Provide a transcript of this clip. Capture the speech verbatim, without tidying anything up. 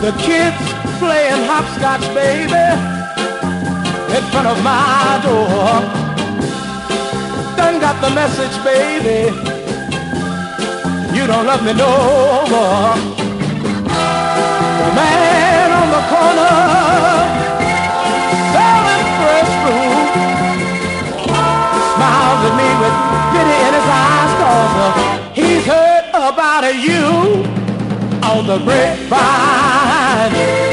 The kids playing hopscotch, baby, in front of my door. Done got the message, baby, you don't love me no more. The man on the corner selling fresh fruit smiles at me with pity in his eyes, 'cause uh, he's heard about you on the grapevine.